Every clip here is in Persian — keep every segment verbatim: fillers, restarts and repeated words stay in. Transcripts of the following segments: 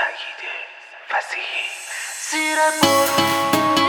سعید فصیحی. زیر بارون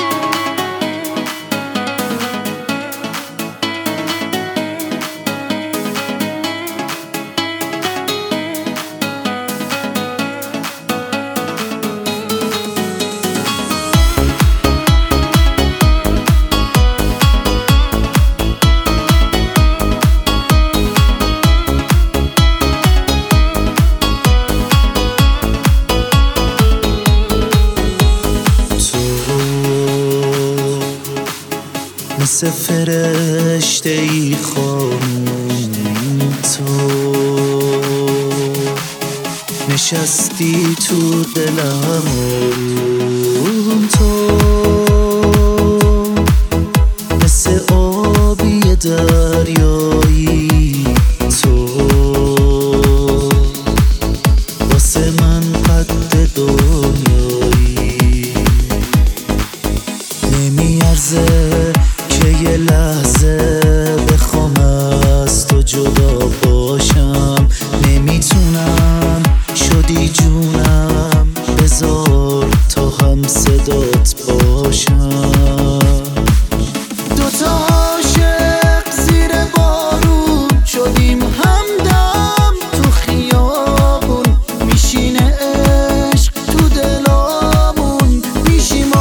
مثل فرشته ای خانم، تو نشستی تو دلم، تو مثل آبی دریایی، تو واسه من قد دنیایی. نمیارزه که یه لحظه بخوام از تو جدا باشم، نمیتونم، شدی جونم، بذار تا هم صدات باشم. دوتا عاشق زیر بارون شدیم همدم، تو خیابون میشینه عشق تو دلامون، میشیم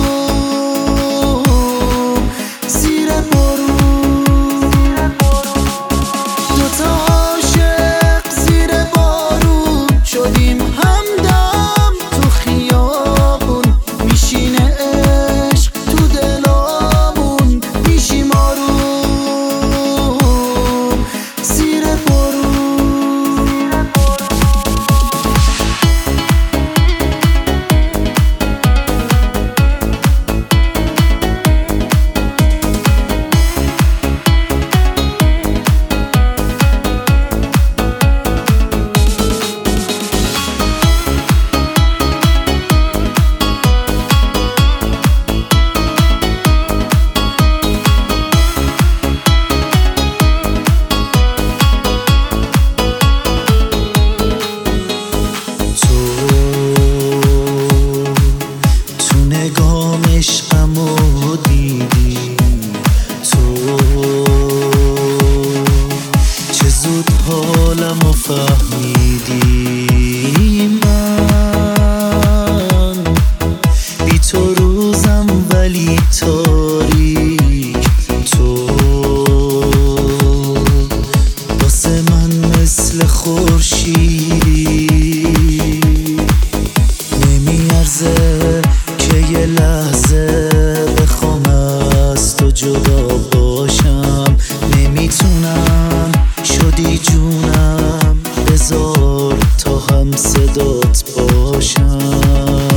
آروم زیر بارون. دوتا عاشق زیر بارون شدیم همدم، تو خیابون میشینه عشق تو دلامون، میشیم آروم زیر بارون. عشقمو دیدی تو، چه زود حالمو فهمیدی. من بی تو روزم ولی تاریک، تو واسه من مثل خورشیدی. نمیارزه که یه لحظه بخوام از تو جدا باشم، نمیتونم، شدی جونم، بذار تا هم صدات باشم.